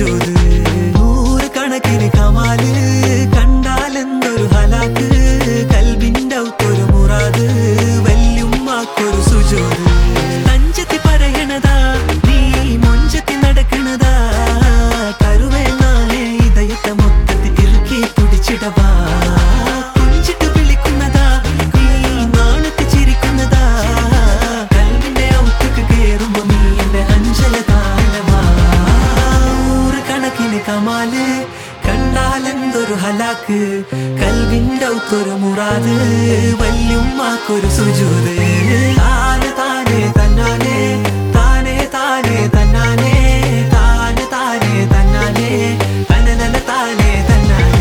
സുജൂദ് നൂറുകണക്കിന് കമാല് കണ്ടാലെന്തൊരു ഹലാക്ക് കൽബിന്റെ ഔത്തൊരു മുറാദ് വല്യുമ്മാക്കൊരു സുജൂദ് തഞ്ചത്തി പറയണതാ നീ മൊഞ്ചത്തി നടക്കണതാ കരുവേന്നാലേ ഇതയത്തെ മൊത്തത്തിൽ ഇറുക്കി പിടിച്ചിടവാ കുഞ്ചിട്ട് വിളിക്കുന്നതാ നീ നാണത്ത് ചിരിക്കുന്നതാ കൽബിന്റെ ഔത്തക്ക് കേറുമ്പോ നീ എന്റെ അഞ്ചല താഴവാ നൂറുകണക്കിന് കമാല് കണ്ടാലെന്തൊരു ഹലാക്ക് കൽബിന്റെ ഔത്തൊരു മുറാദ് വല്യുമ്മാക്കൊരു സുജൂദ് താനെ താനെ തന്നാനെ താനെ താനെ തന്നാനെ താനെ താനെ തന്നാനെ തനനന താനെ തന്നാനെ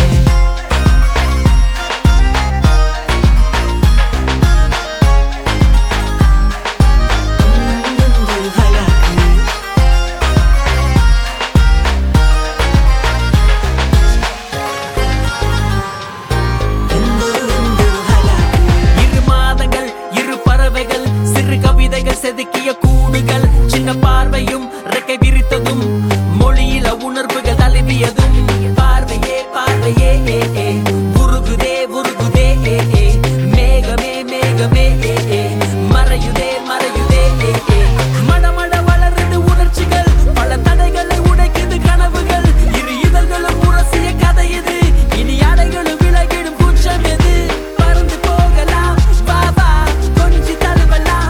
செதுக்கிய கூடுகள் சின்ன பார்வையும் ரெக்கை விரித்ததும் மொழியில உணர்வுகள் தழுவியதும் பார்வையே பார்வையே உருகுதே உருகுதே மேகமே மேகமே மறையுதே மறையுதே மடமட வளருது உணர்ச்சிகள் பல தடைகளை உடைக்குது கனவுகள் இரு இதழ்களும் உரசிய கதை இது இனி அடைகளும் விலகிடும் கூச்சம் எது பறந்து போகலாம் வா வா கொஞ்சி தழுவலாம்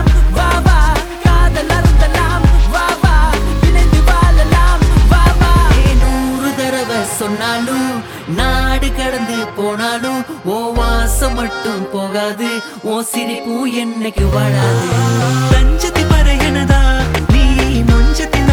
சொன்னாலும் நாடு கடந்து போனாலும் ஓ வாசம் மட்டும் போகாது ஓ சிரிப்பு என்னைக்கு வாழாது தஞ்சத்தி பறையனதா நீ மொஞ்சத்தில்